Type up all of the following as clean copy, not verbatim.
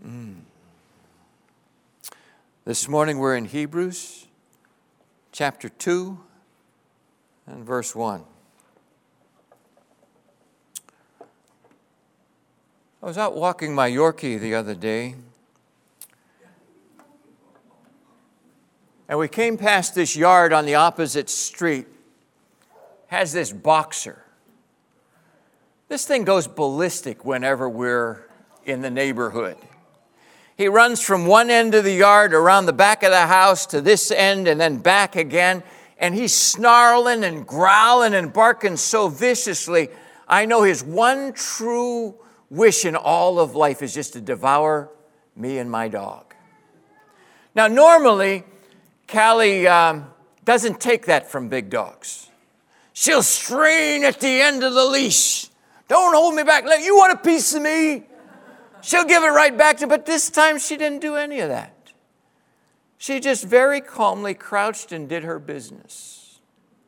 This morning we're in Hebrews chapter 2 and verse 1. I was out walking my Yorkie the other day, and we came past this yard on the opposite street. Has this boxer. This thing goes ballistic whenever we're in the neighborhood. He runs from one end of the yard around the back of the house to this end and then back again. And he's snarling and growling and barking so viciously. I know his one true wish in all of life is just to devour me and my dog. Now, normally, Callie doesn't take that from big dogs. She'll strain at the end of the leash. Don't hold me back. You want a piece of me? She'll give it right back to you, but this time she didn't do any of that. She just very calmly crouched and did her business.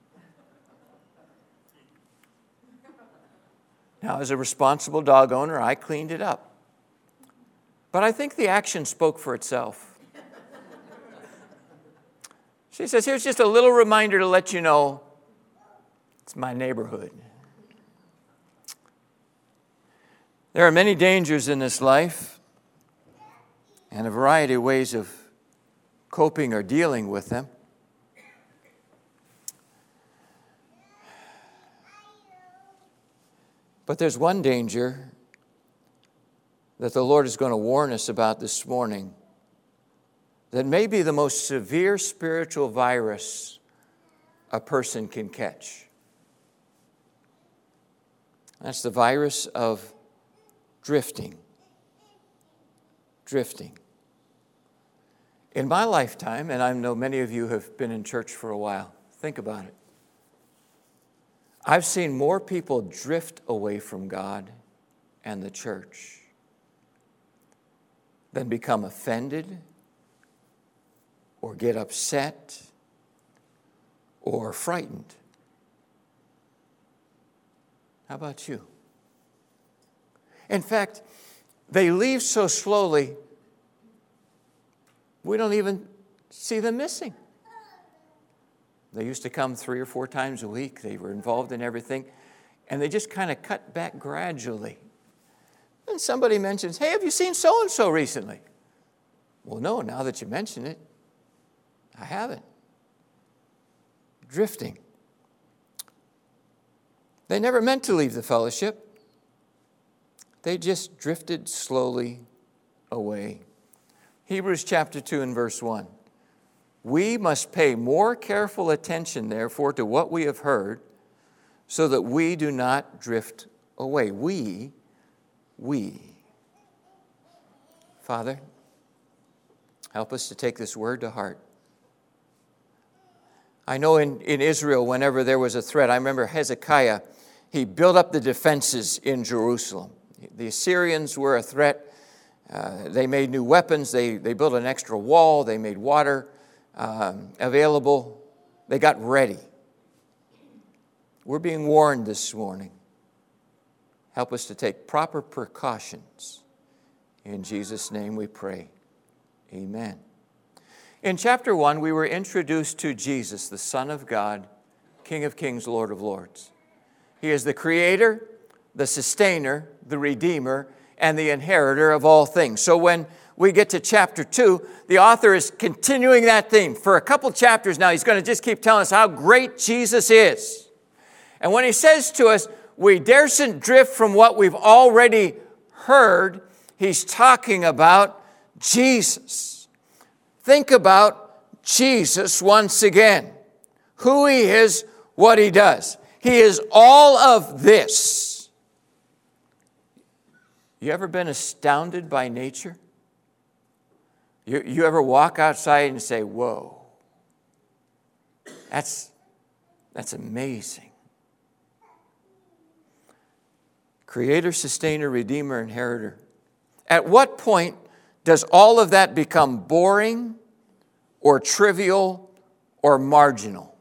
Now, as a responsible dog owner, I cleaned it up. But I think the action spoke for itself. She says, here's just a little reminder to let you know it's my neighborhood. There are many dangers in this life and a variety of ways of coping or dealing with them. But there's one danger that the Lord is going to warn us about this morning that may be the most severe spiritual virus a person can catch. That's the virus of drifting. In my lifetime, and I know many of you have been in church for a while, think about it. I've seen more people drift away from God and the church than become offended or get upset or frightened. How about you? In fact, they leave so slowly, we don't even see them missing. They used to come 3 or 4 times a week. They were involved in everything, and they just kind of cut back gradually. And somebody mentions, hey, have you seen so-and-so recently? Well, no, now that you mention it, I haven't. Drifting. They never meant to leave the fellowship. They just drifted slowly away. Hebrews chapter 2 and verse 1. We must pay more careful attention, therefore, to what we have heard, so that we do not drift away. We. Father, help us to take this word to heart. I know in Israel, whenever there was a threat, I remember Hezekiah, he built up the defenses in Jerusalem. The Assyrians were a threat. They made new weapons. They built an extra wall. They made water available. They got ready. We're being warned this morning. Help us to take proper precautions. In Jesus' name we pray. Amen. In chapter 1, we were introduced to Jesus, the Son of God, King of Kings, Lord of Lords. He is the Creator, the Sustainer, the Redeemer, and the Inheritor of all things. So when we get to chapter 2, the author is continuing that theme. For a couple chapters now, he's going to just keep telling us how great Jesus is. And when he says to us, we daresn't drift from what we've already heard, he's talking about Jesus. Think about Jesus once again. Who he is, what he does. He is all of this. You ever been astounded by nature? You ever walk outside and say, whoa, that's amazing. Creator, Sustainer, Redeemer, Inheritor. At what point does all of that become boring or trivial or marginal?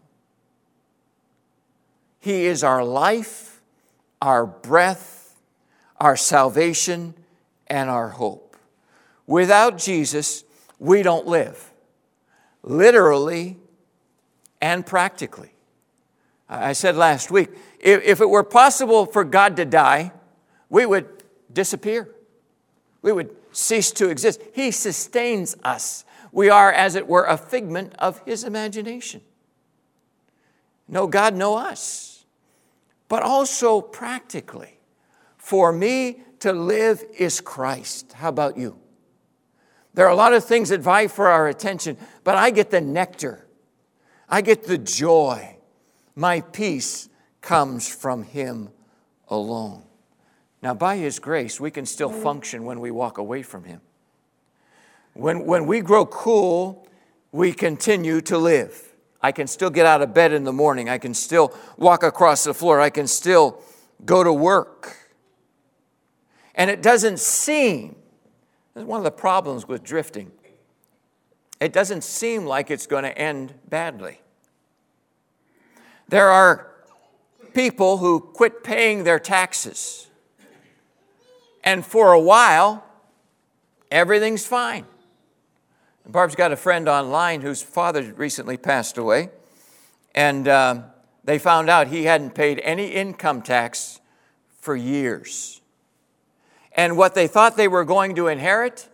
He is our life, our breath, our salvation, and our hope. Without Jesus, we don't live, literally and practically. I said last week, if it were possible for God to die, we would disappear. We would cease to exist. He sustains us. We are, as it were, a figment of His imagination. No God, no us. But also practically, for me to live is Christ. How about you? There are a lot of things that vie for our attention, but I get the nectar. I get the joy. My peace comes from Him alone. Now, by His grace, we can still function when we walk away from Him. When we grow cool, we continue to live. I can still get out of bed in the morning. I can still walk across the floor. I can still go to work. And it doesn't seem, this is one of the problems with drifting, it doesn't seem like it's going to end badly. There are people who quit paying their taxes. And for a while, everything's fine. Barb's got a friend online whose father recently passed away. And they found out he hadn't paid any income tax for years. And what they thought they were going to inherit,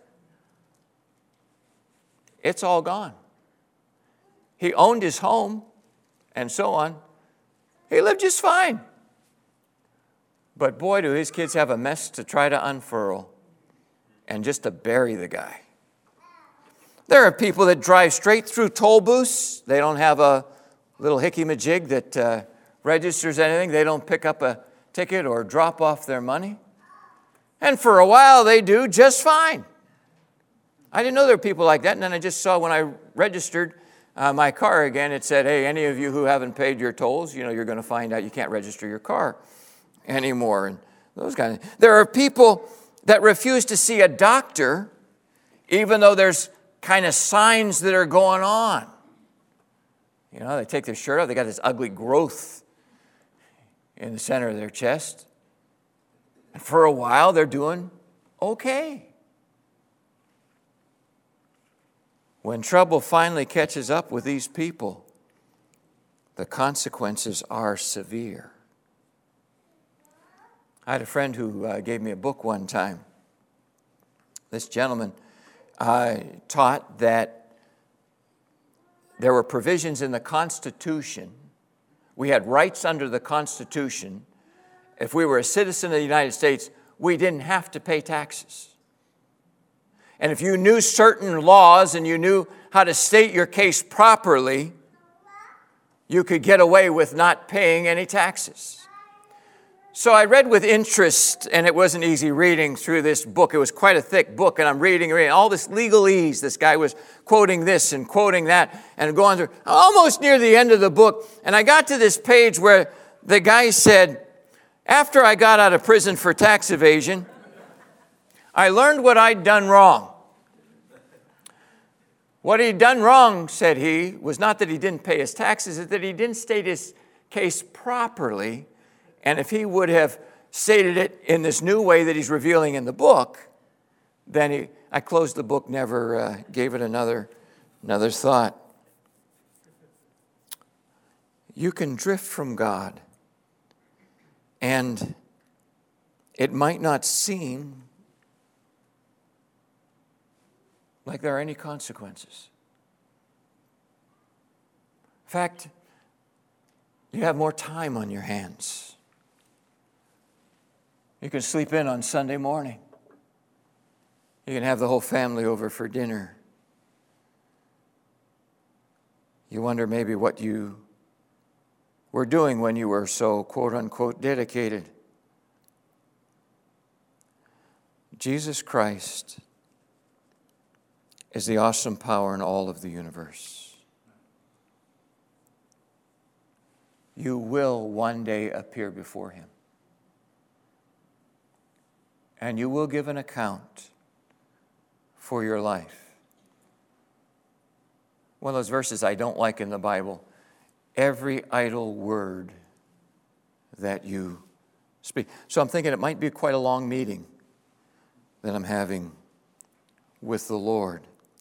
it's all gone. He owned his home and so on. He lived just fine. But boy, do his kids have a mess to try to unfurl and just to bury the guy. There are people that drive straight through toll booths. They don't have a little hickey-majig that registers anything. They don't pick up a ticket or drop off their money. And for a while, they do just fine. I didn't know there were people like that. And then I just saw when I registered my car again, it said, hey, any of you who haven't paid your tolls, you're going to find out you can't register your car anymore. And those kind of. There are people that refuse to see a doctor, even though there's kind of signs that are going on. They take their shirt off. They got this ugly growth in the center of their chest. And for a while, they're doing okay. When trouble finally catches up with these people, the consequences are severe. I had a friend who gave me a book one time. This gentleman taught that there were provisions in the Constitution. We had rights under the Constitution. If we were a citizen of the United States, we didn't have to pay taxes. And if you knew certain laws and you knew how to state your case properly, you could get away with not paying any taxes. So I read with interest, and it wasn't easy reading through this book. It was quite a thick book, and I'm reading all this legalese. This guy was quoting this and quoting that and going through almost near the end of the book. And I got to this page where the guy said, after I got out of prison for tax evasion, I learned what I'd done wrong. What he'd done wrong, said he, was not that he didn't pay his taxes, it's that he didn't state his case properly. And if he would have stated it in this new way that he's revealing in the book, then I closed the book, never gave it another thought. You can drift from God, and it might not seem like there are any consequences. In fact, you have more time on your hands. You can sleep in on Sunday morning. You can have the whole family over for dinner. You wonder maybe what you were doing when you were so, quote unquote, dedicated. Jesus Christ is the awesome power in all of the universe. You will one day appear before Him. And you will give an account for your life. One of those verses I don't like in the Bible, every idle word that you speak. So I'm thinking it might be quite a long meeting that I'm having with the Lord.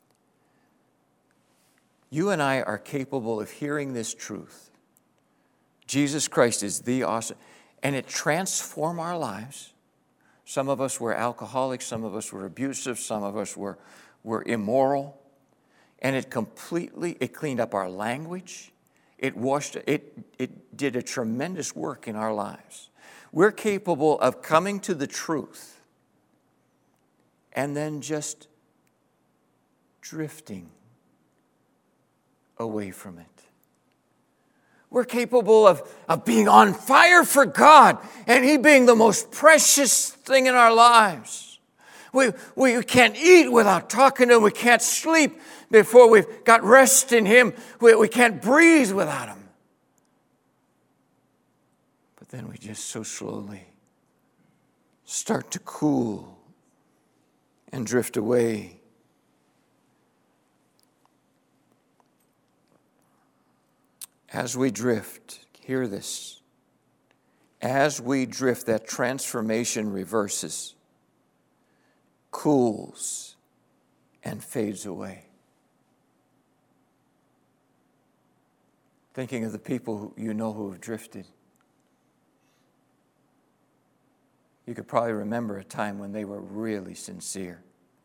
You and I are capable of hearing this truth. Jesus Christ is the awesome, and it transformed our lives. Some of us were alcoholics, some of us were abusive, some of us were immoral. And it cleaned up our language. It did a tremendous work in our lives. We're capable of coming to the truth and then just drifting away from it. We're capable of being on fire for God and He being the most precious thing in our lives. We can't eat without talking to Him. We can't sleep before we've got rest in Him. We can't breathe without Him. But then we just so slowly start to cool and drift away. As we drift, hear this. As we drift, that transformation reverses, cools, and fades away. Thinking of the people who have drifted. You could probably remember a time when they were really sincere,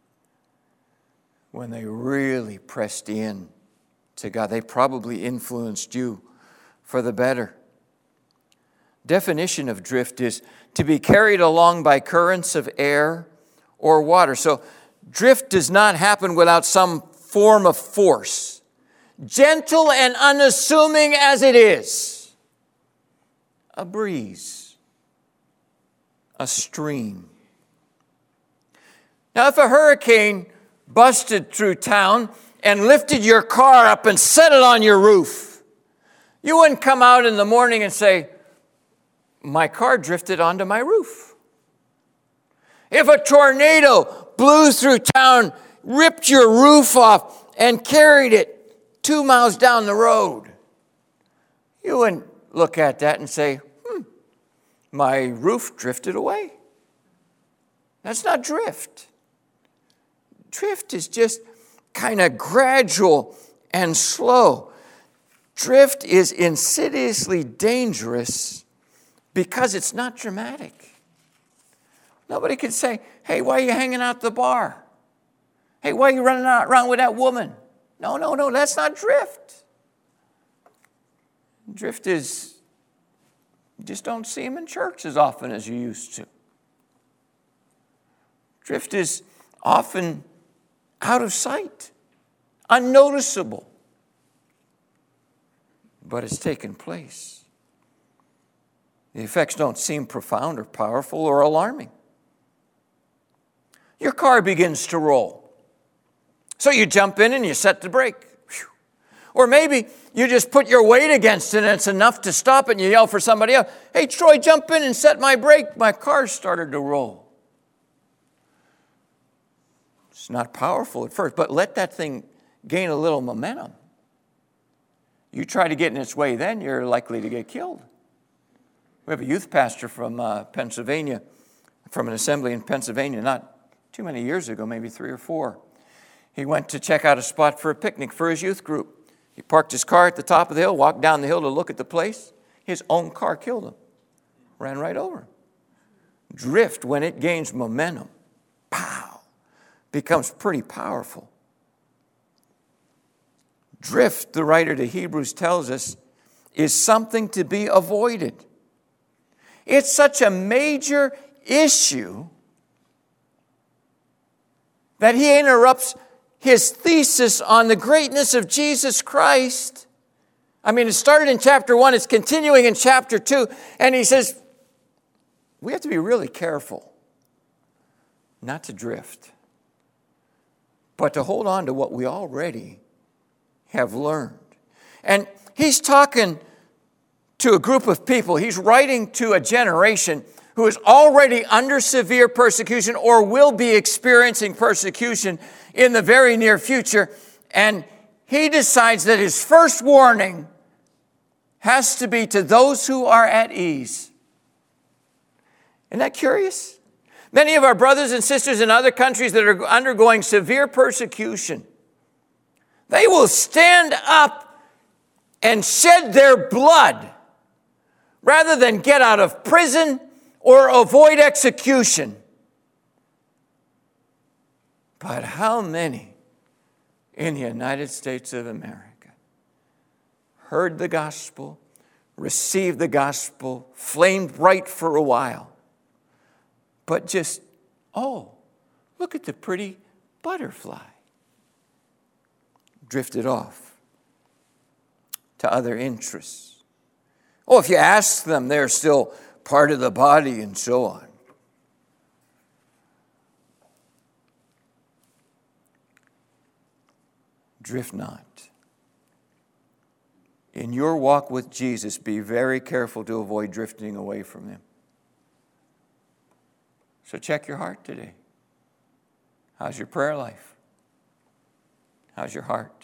when they really pressed in to God. They probably influenced you for the better. Definition of drift is to be carried along by currents of air or water. So drift does not happen without some form of force. Gentle and unassuming as it is. A breeze. A stream. Now, if a hurricane busted through town and lifted your car up and set it on your roof, you wouldn't come out in the morning and say, my car drifted onto my roof. If a tornado blew through town, ripped your roof off, and carried it 2 miles down the road, you wouldn't look at that and say, my roof drifted away. That's not drift. Drift is just kind of gradual and slow. Drift is insidiously dangerous because it's not dramatic. Nobody can say, hey, why are you hanging out at the bar? Hey, why are you running around with that woman? No, that's not drift. Drift is, you just don't see him in church as often as you used to. Drift is often out of sight, unnoticeable. But it's taken place. The effects don't seem profound or powerful or alarming. Your car begins to roll. So you jump in and you set the brake. Whew. Or maybe you just put your weight against it and it's enough to stop it and you yell for somebody else, hey, Troy, jump in and set my brake. My car started to roll. It's not powerful at first, but let that thing gain a little momentum. You try to get in its way, then you're likely to get killed. We have a youth pastor from Pennsylvania, from an assembly in Pennsylvania, not too many years ago, maybe 3 or 4. He went to check out a spot for a picnic for his youth group. He parked his car at the top of the hill, walked down the hill to look at the place. His own car killed him, ran right over him. Drift, when it gains momentum, pow, becomes pretty powerful. Drift, the writer to Hebrews tells us, is something to be avoided. It's such a major issue that he interrupts his thesis on the greatness of Jesus Christ. I mean, it started in chapter 1, it's continuing in chapter 2, and he says, we have to be really careful not to drift, but to hold on to what we already have learned. And he's talking to a group of people. He's writing to a generation who is already under severe persecution or will be experiencing persecution in the very near future. And he decides that his first warning has to be to those who are at ease. Isn't that curious? Many of our brothers and sisters in other countries that are undergoing severe persecution, they will stand up and shed their blood rather than get out of prison or avoid execution. But how many in the United States of America heard the gospel, received the gospel, flamed bright for a while, but just, oh, look at the pretty butterfly, drifted off to other interests? Oh, if you ask them, they're still part of the body and so on. Drift not. In your walk with Jesus, be very careful to avoid drifting away from Him. So check your heart today. How's your prayer life? How's your heart?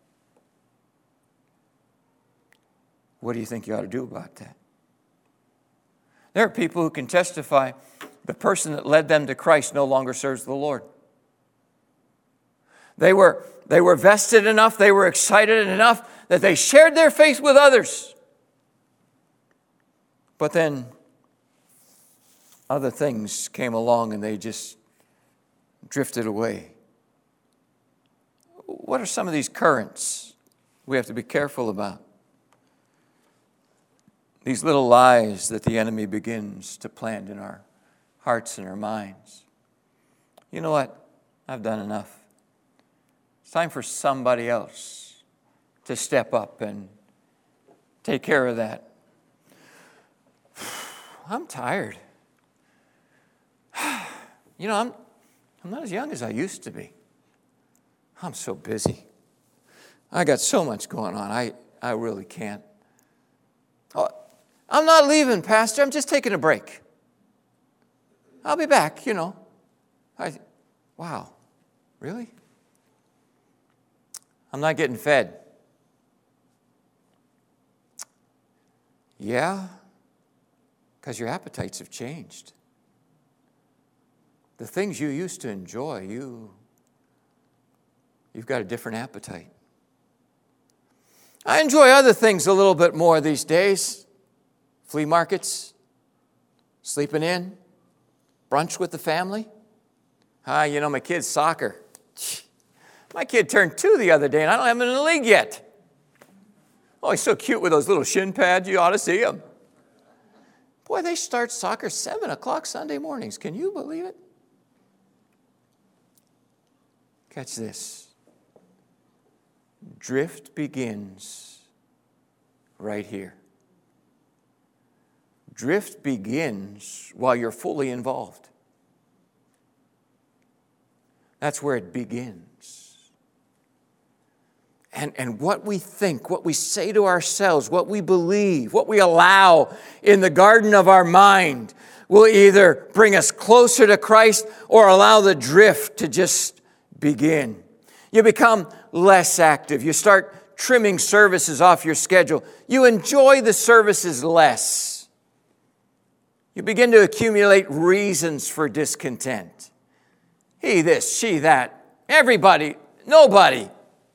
What do you think you ought to do about that? There are people who can testify the person that led them to Christ no longer serves the Lord. They were vested enough, they were excited enough that they shared their faith with others. But then other things came along and they just drifted away. What are some of these currents we have to be careful about? These little lies that the enemy begins to plant in our hearts and our minds. You know what? I've done enough. It's time for somebody else to step up and take care of that. I'm tired. You know, I'm not as young as I used to be. I'm so busy. I got so much going on. I really can't. Oh, I'm not leaving, Pastor. I'm just taking a break. I'll be back, you know. Wow, really? I'm not getting fed. Yeah, because your appetites have changed. The things you used to enjoy, you've got a different appetite. I enjoy other things a little bit more these days. Flea markets, sleeping in, brunch with the family. You know, my kid's soccer. My kid turned 2 the other day, and I don't have him in the league yet. Oh, he's so cute with those little shin pads. You ought to see him. Boy, they start soccer 7 o'clock Sunday mornings. Can you believe it? Catch this. Drift begins right here. Drift begins while you're fully involved. That's where it begins. And what we think, what we say to ourselves, what we believe, what we allow in the garden of our mind will either bring us closer to Christ or allow the drift to just begin. You become less active. You start trimming services off your schedule. You enjoy the services less. You begin to accumulate reasons for discontent. He this, she that, everybody, nobody.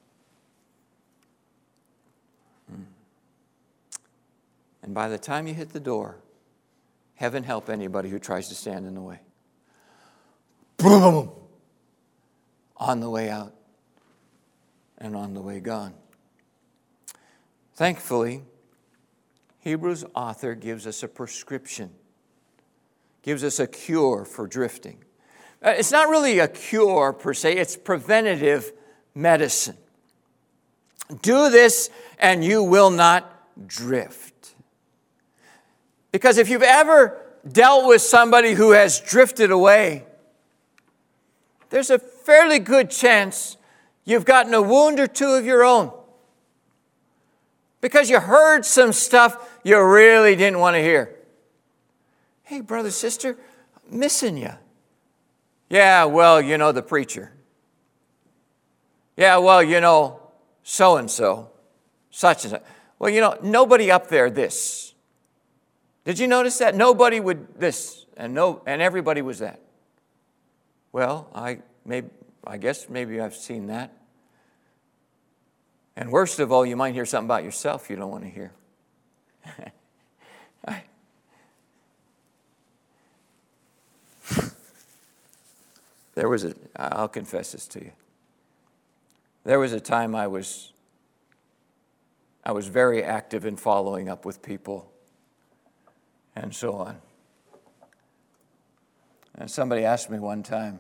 And by the time you hit the door, heaven help anybody who tries to stand in the way. Boom! On the way out and on the way gone. Thankfully, Hebrews author gives us a prescription, gives us a cure for drifting. It's not really a cure per se, it's preventative medicine. Do this and you will not drift. Because if you've ever dealt with somebody who has drifted away, there's a fairly good chance you've gotten a wound or two of your own. Because you heard some stuff you really didn't want to hear. Hey, brother, sister, missing you. Yeah, well, you know the preacher. Yeah, well, you know so-and-so, such and such. Well, you know, nobody up there this. Did you notice that? Nobody would this, and everybody was that. Well, I guess maybe I've seen that. And worst of all, you might hear something about yourself you don't want to hear. I'll confess this to you. There was a time I was very active in following up with people and so on. And somebody asked me one time,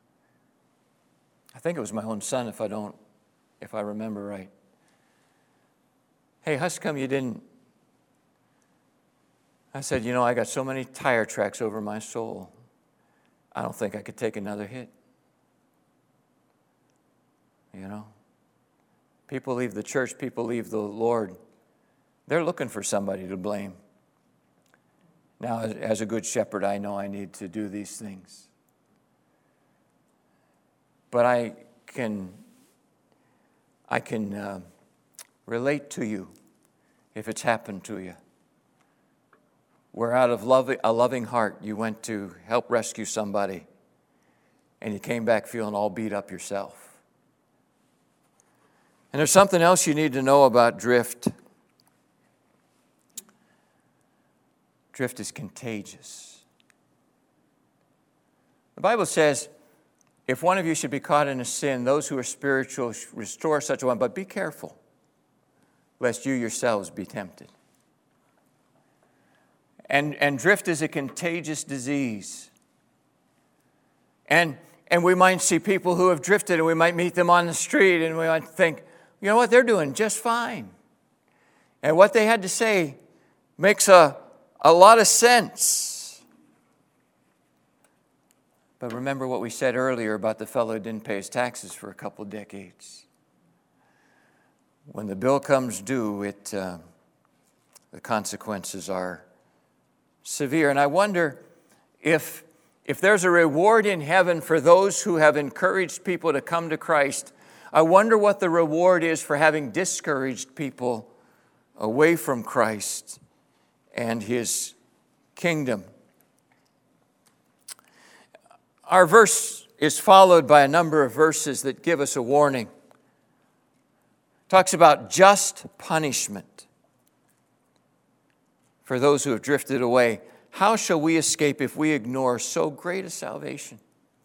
I think it was my own son if I remember right. Hey, how come you didn't? I said, I got so many tire tracks over my soul. I don't think I could take another hit. People leave the church, people leave the Lord. They're looking for somebody to blame. Now, as a good shepherd, I know I need to do these things. But I can relate to you if it's happened to you. Where out of a loving heart, you went to help rescue somebody, and you came back feeling all beat up yourself. And there's something else you need to know about drift. Drift is contagious. The Bible says, if one of you should be caught in a sin, those who are spiritual restore such a one, but be careful, lest you yourselves be tempted. And drift is a contagious disease. And we might see people who have drifted, and we might meet them on the street, and we might think, you know what, they're doing just fine. And what they had to say makes a lot of sense. But remember what we said earlier about the fellow who didn't pay his taxes for a couple decades. When the bill comes due, the consequences are severe. And I wonder if there's a reward in heaven for those who have encouraged people to come to Christ, I wonder what the reward is for having discouraged people away from Christ and His kingdom. Our verse is followed by a number of verses that give us a warning. It talks about just punishment for those who have drifted away. How shall we escape if we ignore so great a salvation?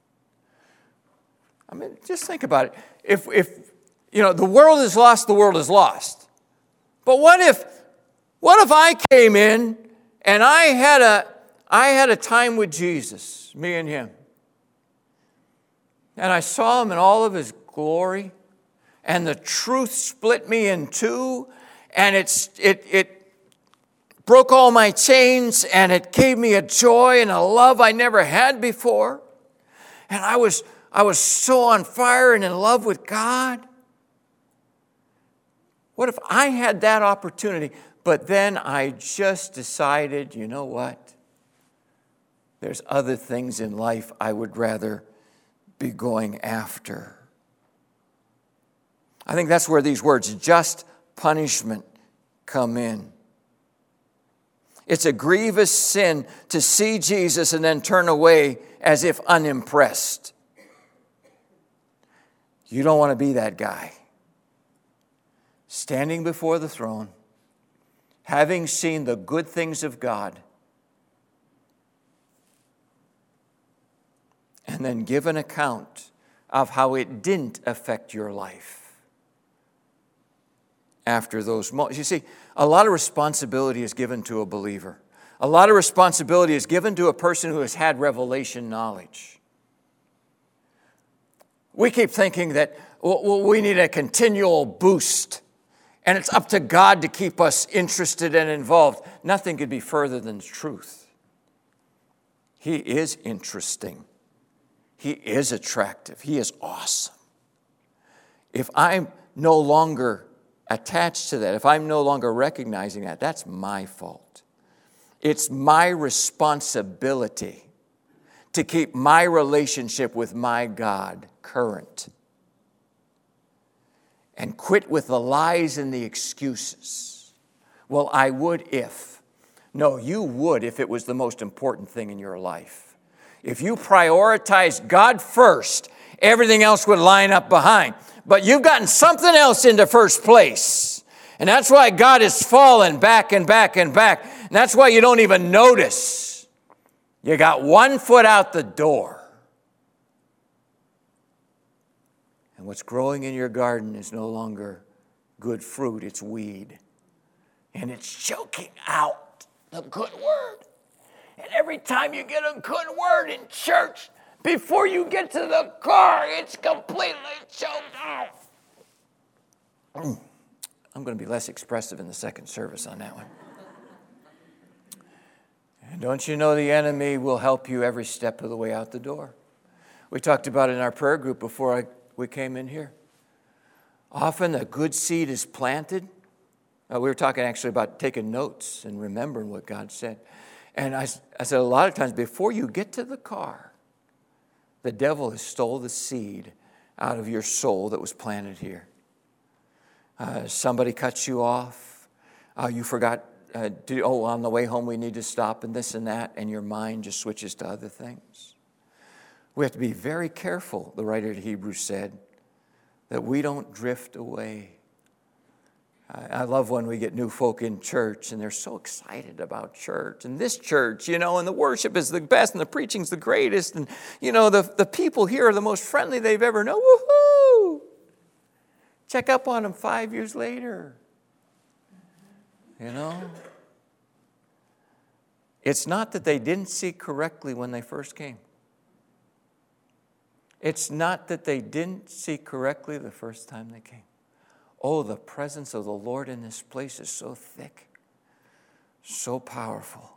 I mean, just think about it. If the world is lost, the world is lost. But what if I came in and I had a time with Jesus, me and Him, and I saw Him in all of His glory, and the truth split me in two, and it broke all my chains, and it gave me a joy and a love I never had before, and I was so on fire and in love with God. What if I had that opportunity, but then I just decided, you know what? There's other things in life I would rather be going after. I think that's where these words, just punishment, come in. It's a grievous sin to see Jesus and then turn away as if unimpressed. You don't want to be that guy. Standing before the throne, having seen the good things of God, and then give an account of how it didn't affect your life after those moments. You see, a lot of responsibility is given to a believer. A lot of responsibility is given to a person who has had revelation knowledge. We keep thinking that we need a continual boost, and it's up to God to keep us interested and involved. Nothing could be further than the truth. He is interesting. He is attractive. He is awesome. If I'm no longer attached to that, if I'm no longer recognizing that, that's my fault. It's my responsibility to keep my relationship with my God current. And quit with the lies and the excuses. Well, I would if. No, you would if it was the most important thing in your life. If you prioritize God first, everything else would line up behind. But you've gotten something else into first place. And that's why God has fallen back and back and back. And that's why you don't even notice. You got one foot out the door. And what's growing in your garden is no longer good fruit, it's weed. And it's choking out the good word. And every time you get a good word in church, before you get to the car, it's completely choked out. I'm going to be less expressive in the second service on that one. And don't you know the enemy will help you every step of the way out the door? We talked about it in our prayer group before we came in here. Often a good seed is planted. We were talking actually about taking notes and remembering what God said. And I said a lot of times, before you get to the car, the devil has stole the seed out of your soul that was planted here. Somebody cuts you off. You forgot, on the way home we need to stop and this and that, and your mind just switches to other things. We have to be very careful, the writer of Hebrews said, that we don't drift away. I love when we get new folk in church and they're so excited about church. And this church, and the worship is the best and the preaching's the greatest. And, the people here are the most friendly they've ever known. Woohoo! Check up on them 5 years later. It's not that they didn't see correctly when they first came. It's not that they didn't see correctly the first time they came. Oh, the presence of the Lord in this place is so thick, so powerful.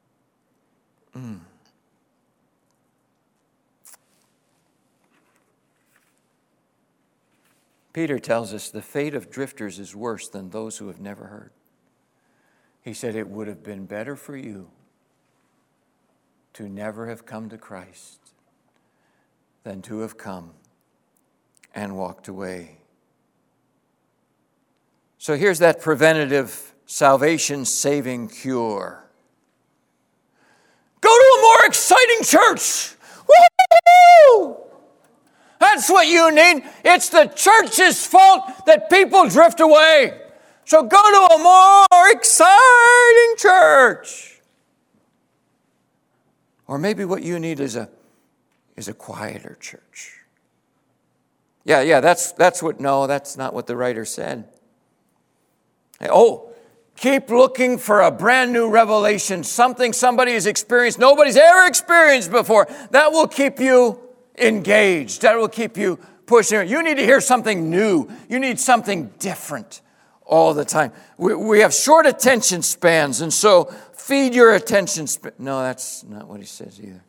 Peter tells us the fate of drifters is worse than those who have never heard. He said it would have been better for you to never have come to Christ than to have come and walked away. So here's that preventative salvation-saving cure. Go to a more exciting church. Woo-hoo! That's what you need. It's the church's fault that people drift away. So go to a more exciting church. Or maybe what you need is a quieter church. That's not what the writer said. Oh, keep looking for a brand new revelation, something somebody has experienced, nobody's ever experienced before. That will keep you engaged. That will keep you pushing. You need to hear something new. You need something different all the time. We have short attention spans, and so feed your attention span. No, that's not what he says either.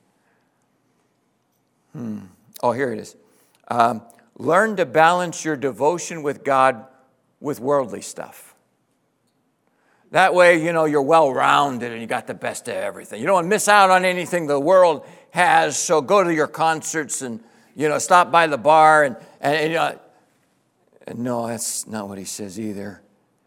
Oh, here it is. Learn to balance your devotion with God with worldly stuff. That way, you're well-rounded and you got the best of everything. You don't want to miss out on anything the world has, so go to your concerts and, stop by the bar. And no, that's not what he says either.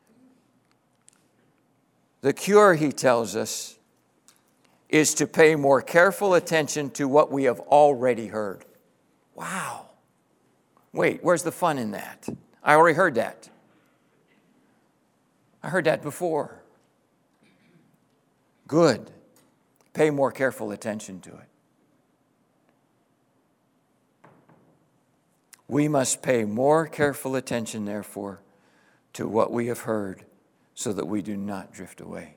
The cure, he tells us, is to pay more careful attention to what we have already heard. Wow. Wait, where's the fun in that? I already heard that. I heard that before. Good. Pay more careful attention to it. We must pay more careful attention, therefore, to what we have heard so that we do not drift away.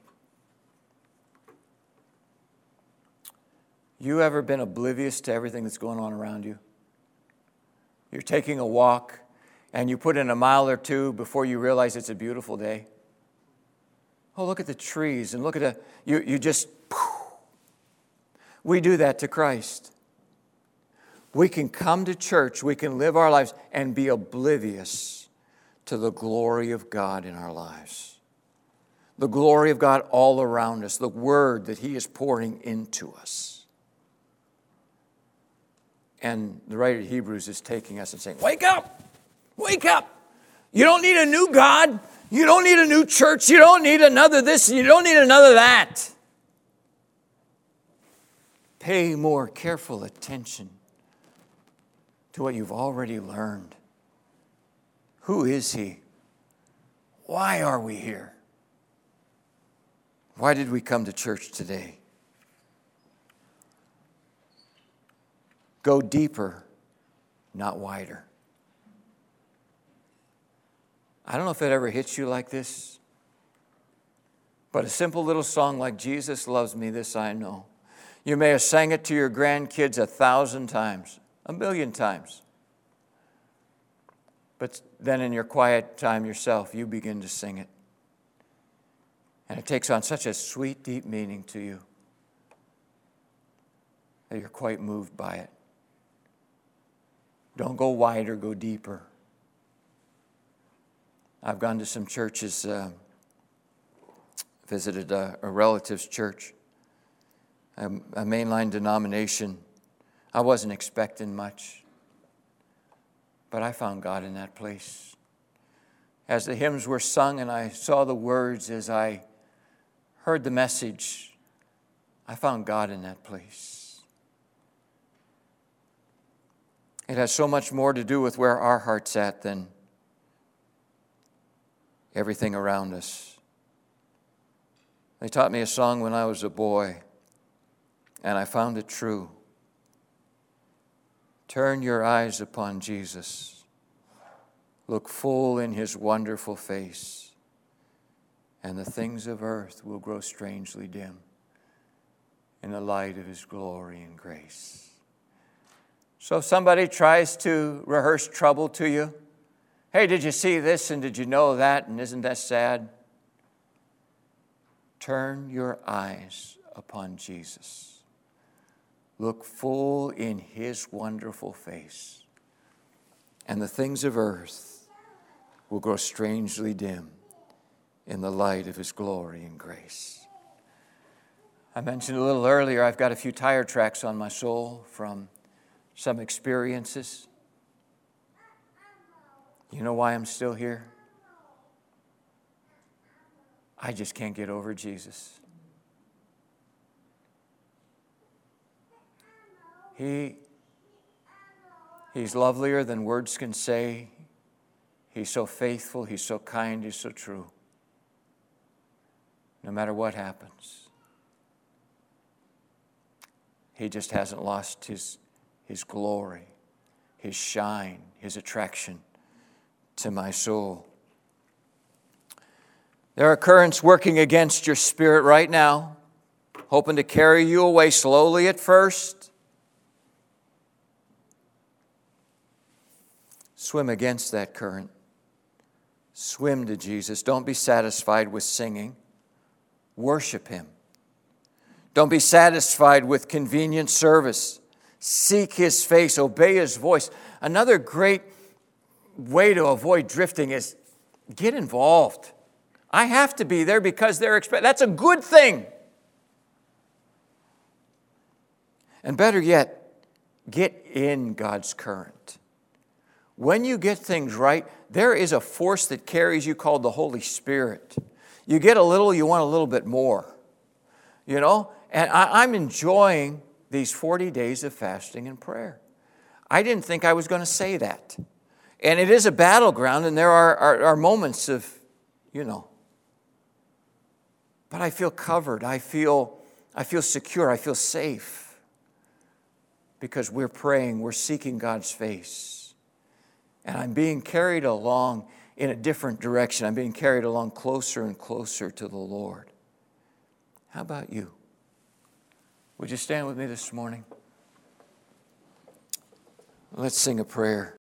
You ever been oblivious to everything that's going on around you? You're taking a walk and you put in a mile or two before you realize it's a beautiful day. Oh, look at the trees and look at we do that to Christ. We can come to church, we can live our lives and be oblivious to the glory of God in our lives. The glory of God all around us, the word that He is pouring into us. And the writer of Hebrews is taking us and saying, wake up! Wake up! You don't need a new God. You don't need a new church. You don't need another this. You don't need another that. pay more careful attention to what you've already learned. Who is He? Why are we here? Why did we come to church today? Go deeper, not wider. I don't know if it ever hits you like this, but a simple little song like Jesus Loves Me, this I know. You may have sang it to your grandkids 1,000 times, 1,000,000 times. But then in your quiet time yourself, you begin to sing it. And it takes on such a sweet, deep meaning to you that you're quite moved by it. Don't go wider, go deeper. I've gone to some churches, visited a relative's church, a mainline denomination. I wasn't expecting much, but I found God in that place. As the hymns were sung and I saw the words, as I heard the message, I found God in that place. It has so much more to do with where our heart's at than everything around us. They taught me a song when I was a boy, and I found it true. Turn your eyes upon Jesus. Look full in His wonderful face, and the things of earth will grow strangely dim in the light of His glory and grace. So if somebody tries to rehearse trouble to you, hey, did you see this and did you know that, and isn't that sad? Turn your eyes upon Jesus. Look full in His wonderful face, and the things of earth will grow strangely dim in the light of His glory and grace. I mentioned a little earlier, I've got a few tire tracks on my soul from some experiences. You know why I'm still here? I just can't get over Jesus. He's lovelier than words can say. He's so faithful, He's so kind, He's so true. No matter what happens, He just hasn't lost His glory, His shine, His attraction to my soul. There are currents working against your spirit right now, hoping to carry you away slowly at first. Swim against that current. Swim to Jesus. Don't be satisfied with singing. Worship Him. Don't be satisfied with convenient service. Seek His face. Obey His voice. Another great way to avoid drifting is get involved. I have to be there because they're expecting. That's a good thing. And better yet, get in God's current. When you get things right, there is a force that carries you called the Holy Spirit. You get a little, you want a little bit more. You know? And I'm enjoying these 40 days of fasting and prayer. I didn't think I was going to say that. And it is a battleground, and there are moments of, but I feel covered. I feel secure. I feel safe. Because we're praying, we're seeking God's face. And I'm being carried along in a different direction. I'm being carried along closer and closer to the Lord. How about you? Would you stand with me this morning? Let's sing a prayer.